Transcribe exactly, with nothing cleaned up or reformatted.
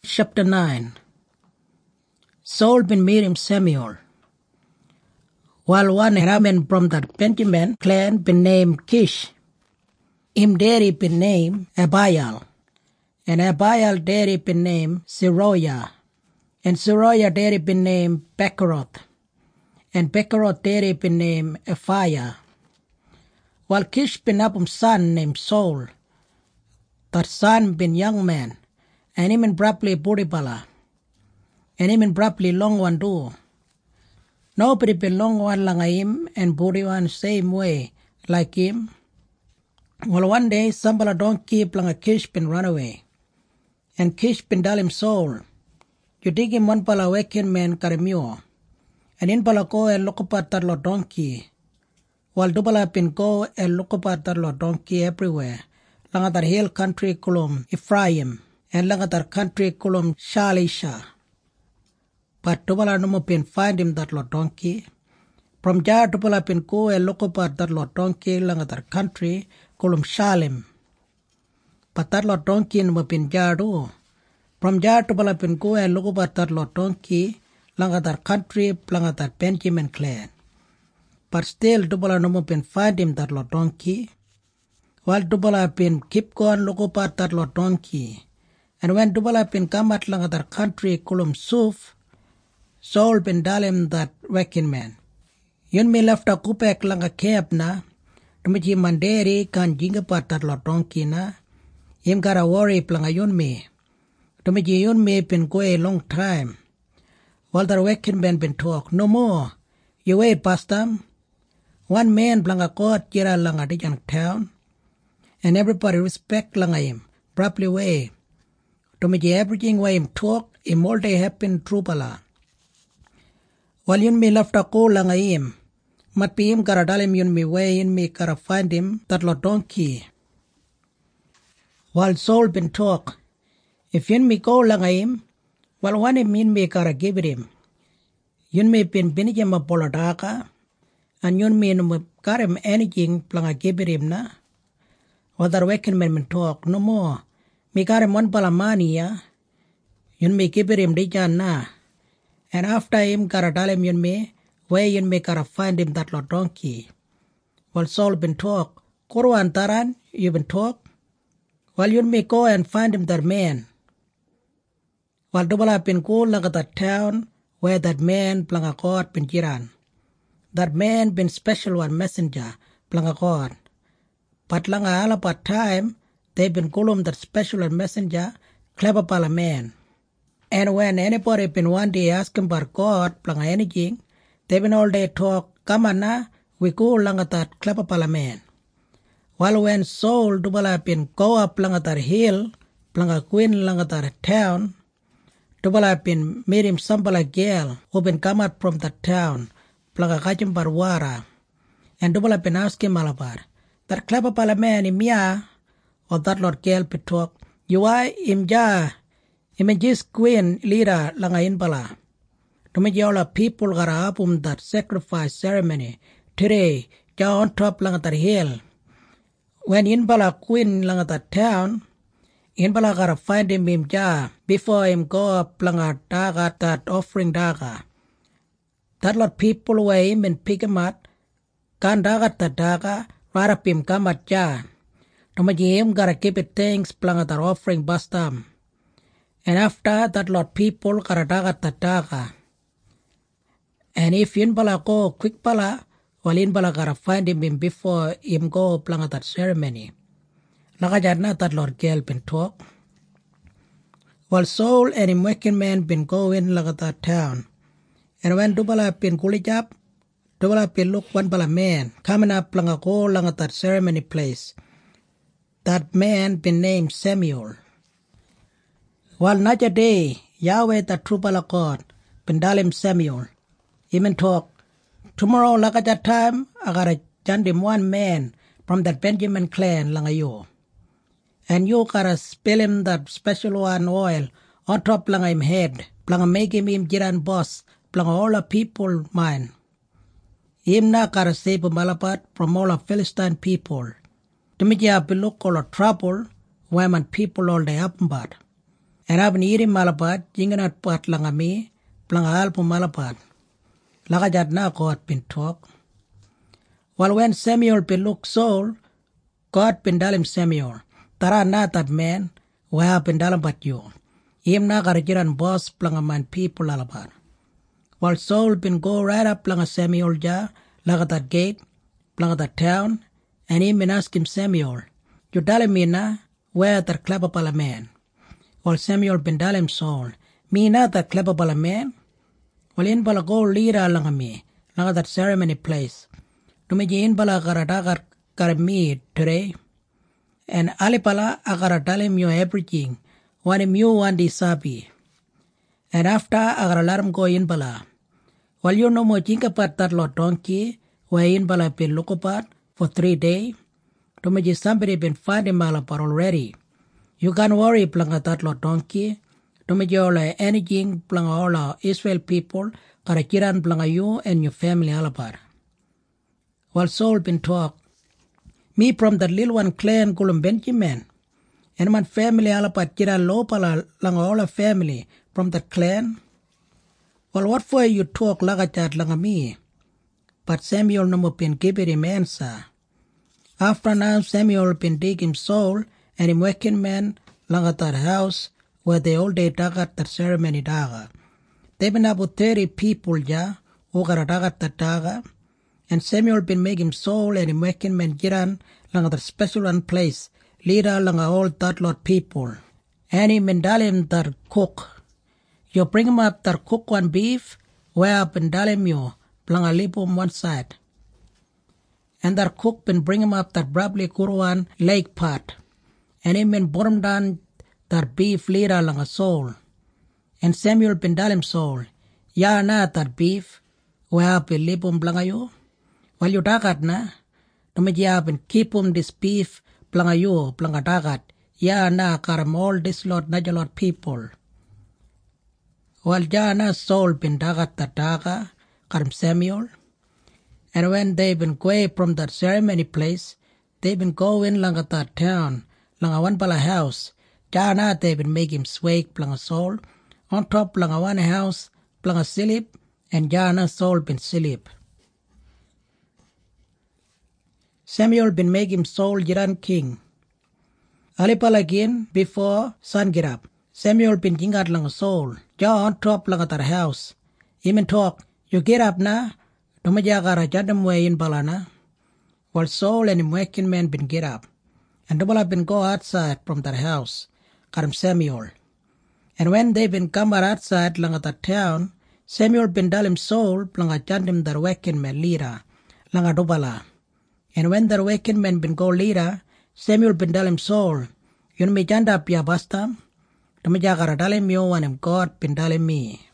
chapter nine. Saul ben Miriam Samuel. While one man from the Benjamin clan been named Kish, him daddy been named Abiel, and Abiel daddy been named Zeroiah, and Zeroiah daddy been named Becheroth, and Becheroth daddy been named Ephiah. While Kish been up a son named Saul, that son been young man, and him in braply Buribala, and him in braply long one do. Nobody been long one lang him and body one same way like him. Well, one day somebody don't keep lang a Kish been run away, and Kish been tell him Saul, you dig him one pala waking man karimio, and in pala go and look about that lo donkey. While dubala been go and look about that lo donkey everywhere, lang at that hill country kulum Ephraim, and lang at that country kulum Shalisha. But dubala no more been find him that lo donkey. From jar dubala been go and look about that lo donkey lang at that country kulum Shalim. But that lo donkey no more been jar do. From jar dubala been go and look about that lo donkey lang at that country lang at that Benjamin clan. But still dubala no more been find him that lo donkey. While dubala been keep going look about that lo donkey. And when dubala been come at lang at that country kulum Suf, Saul been tell him that waking man, yun me left a kupek lang a camp na, tumichi manderi kan jinga pat that lo donkey na, him gotta worry plang a yun me, tumichi yun me been go a long time. While the waking man been talk, no more, you wait pastam, one man plang a court jira lang a dijang town, and everybody respect lang a him, properly way, tumichi everything way him talk, him all day happen trupala. While yun me left a ko lang a him, mat pi him kara dalim yun me way in me kara find him that lo donkey. While Saul been talk, if yun me go lang a him, while one him in me kara give it him. Yun me bin binijam a bolodaka, and yun me no kara him anything plang a give it him na. While the waking man been talk, no more, me kara him one palamani ya, yun me give it him dijan na. And after him kara dalim yun me, way yun me kara find him that lo donkey. While Saul been talk, Kurwan taran, you been talk. While yun me go and find him that man. While dubala been go lang at that town, where that man planga God been jiran. That man been special one messenger, planga God. But lang a alapat time, they been kulum that special one messenger, clever pala man. And when anybody been one day asking about God, planga anything, they been all day talk, come on na, we go lang at that clever pala man. While when Saul dubala been go up lang at that hill, planga queen lang at that town, dubala been made him sambala girl who been come out from that town, planga kachim barwara, and dubala been ask him alabar, that clever pala man im ya, or that Lord girl be talk, you are im ja, Imagis queen leader langayin pala. Tumajaw people gara apum that sacrifice ceremony. Today, ja on top lang at that hill. When in pala queen lang at that town, in pala gara find him him ja before him go up lang at daga that offering daga. That lot people way him and pick him up. Kan daga that daga, rara pim kamat ja. Tumajim gara keep it thanks plang at that offering bastam. And after that lot people karadaga tataga. And if in pala go quick pala, while in pala gotta find him, him before him go plang at that ceremony. Lakajan na that Lord girl been talk. While Saul and him waking man been going like at that town. And when dubala been kulijap, dubala been look one pala man coming up plang a go lang at that ceremony place. That man been named Samuel. While not a day, Yahweh the true pala God, pendalim Samuel. Even talk, tomorrow like at that time, I gotta send him one man from that Benjamin clan langayo. And you gotta spill him that special one oil on top lang him head, planga make him him jiran boss, planga all the people mine. Him na gotta save him malapat from all the Philistine people. To me ya beluk all the trouble, women people all day up but. And abin iri malapat, jinganat pat langami, plangal pu malapat. Lakajat na God pin talk. Well, when Samuel pin look Saul, God pin dalim Samuel. Tara na that man, wah pin dalam bat you. Im na karajiran boss plangaman people alabat. While Saul pin go right up planga Samuel ja, laga that gate, planga that town, and him been ask him Samuel, you dalim me na, where that clever pala man? While Samuel been dalim Saul, me na that clever pala man? While in bala go leader langa me, laga that ceremony place. To me in bala karadagar kar me today. And alipala agara dalim you everything, one him you one disabi. And after agara laram go in bala. While you no more think about that lot donkey, where in bala been look about for three days. To me somebody been finding malapar already. You can't worry planga that lot donkey. To me all anything planga all Israel people, karakiran planga you and your family alapar. While Saul been talk, me from that little one clan kulum Benjamin, and my family alapat kira lopala langa all family from that clan. Well, what for you talk lagachat langa me? But Samuel no more been give him answer. After now Samuel been dig him Saul and him working man langa that house where they all day dagat that ceremony daga. They been about thirty people ja, ogara dagat that daga. And Samuel been making Saul and him working men jiran langa the special one place, leader langa all that lot people. And him been dalim that cook. You bring him up that cook one beef, where up and dalim you, planga lipum one side. And that cook been bring him up that brably kurwan leg part. And him been bottom down that beef leader langa Saul. And Samuel been dalim Saul, ya na that beef, where up in lipum planga you. While you dagat na, tumijab and keep um this beef planga you, planga dagat, ya na karam all this lot najalot people. While ya na Saul bin dagat the daga, karam Samuel. And when they been away from that ceremony place, they been going langa that town, langa one pala house, ya na they been make him swag planga Saul, on top langa one house, planga silip, and ya na Saul bin silip. Samuel been making Saul jiran king. Alipal again before sun get up. Samuel been jingat lang Saul. Ja on top lang at our house. Even talk, you get up na, dumajagara jadam way in balana. While Saul and him working men been get up. And Dubala been go outside from their house. Karam Samuel. And when they been come outside lang at the town, Samuel been dalim Saul planga jandim their working men leader. Langa Dubala. And when the working men been go leader, Samuel been dalim Saul, yun mi janda pia basta, tumajakara dalim yo and him God been dalim me.